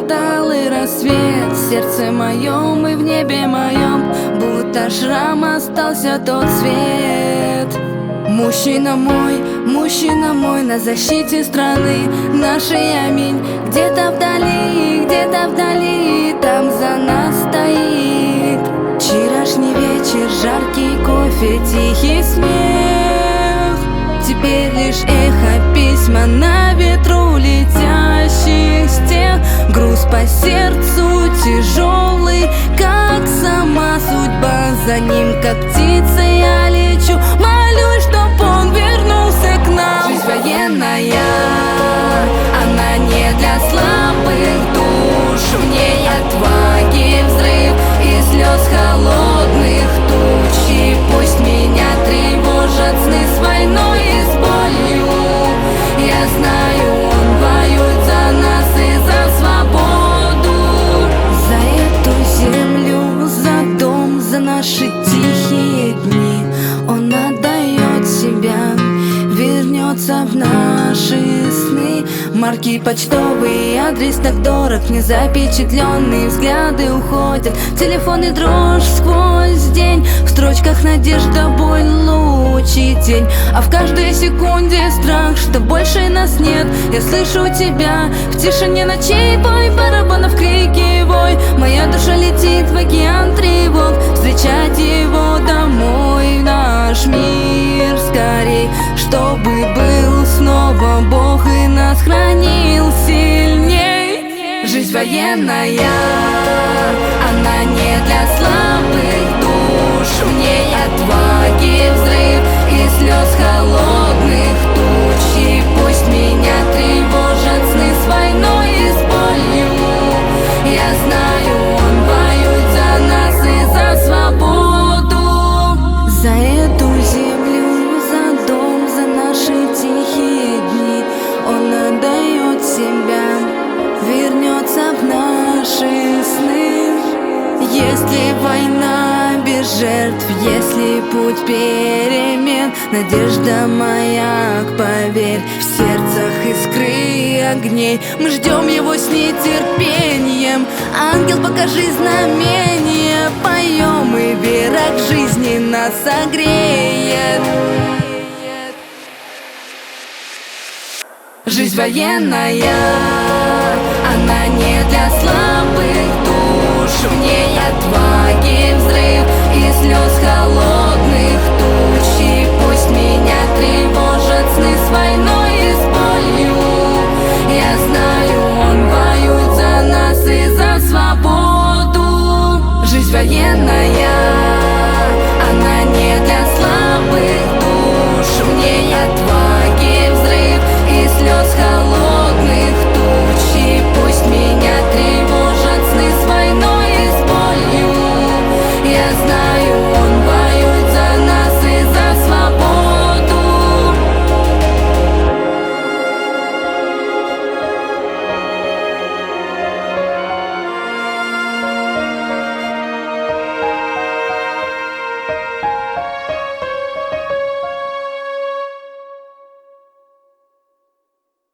холод, алый рассвет. В сердце моем и в небе моем будто шрам остался тот свет. Мужчина мой на защите страны нашей, аминь. Где-то вдали, там за нас стоит. Вчерашний вечер, жаркий кофе, тихий смех. Теперь лишь эхо, письма на ветру летящих стен. Груз по сердцу тяжелый, как сама судьба. За ним, как птица, я лечу, молюсь, чтоб он вернулся к нам. Жизнь военная, она не для слабых душ. В ней отваги, взрыв и слез холодных туч. И пусть меня тревожат сны с войной и с болью, я знаю, он воюет за нас и за свободу. За эту землю, за дом, за наши тихие дни. Он отдает себя, вернется в наши сны. Марки почтовые, адрес так дорог, не запечатленные взгляды уходят. Телефонный дрожь сквозь день, в строчках надежда, боль, луч и тень. А в каждой секунде страх, что больше нас нет. Я слышу тебя в тишине ночей, бой барабанов, крики, вой. Моя душа летит в океан тревог, встречать его домой, в наш мир скорей. Чтобы был снова Бог и нас хранил сильней. Жизнь военная, она не для слабых душ. В ней отваги, взрыв и слез холодных туч. И пусть меня тревожат сны с войной и с болью, я знаю, он воюет за нас и за свободу. За эту землю, за дом, за наши тихие дни. Он отдает себя, вернется в наши сны. Если война без жертв, если путь перемен, надежда моя, поверь, в сердцах искры огней. Мы ждем его с нетерпением. Ангел, покажи знамение, поем, и вера к жизни нас согреет. Жизнь военная, она не для слабых душ. В ней отваги, взрыв и слез холодных туч. И пусть меня тревожат сны с войной и с болью, я знаю, он воюет за нас и за свободу. Жизнь военная.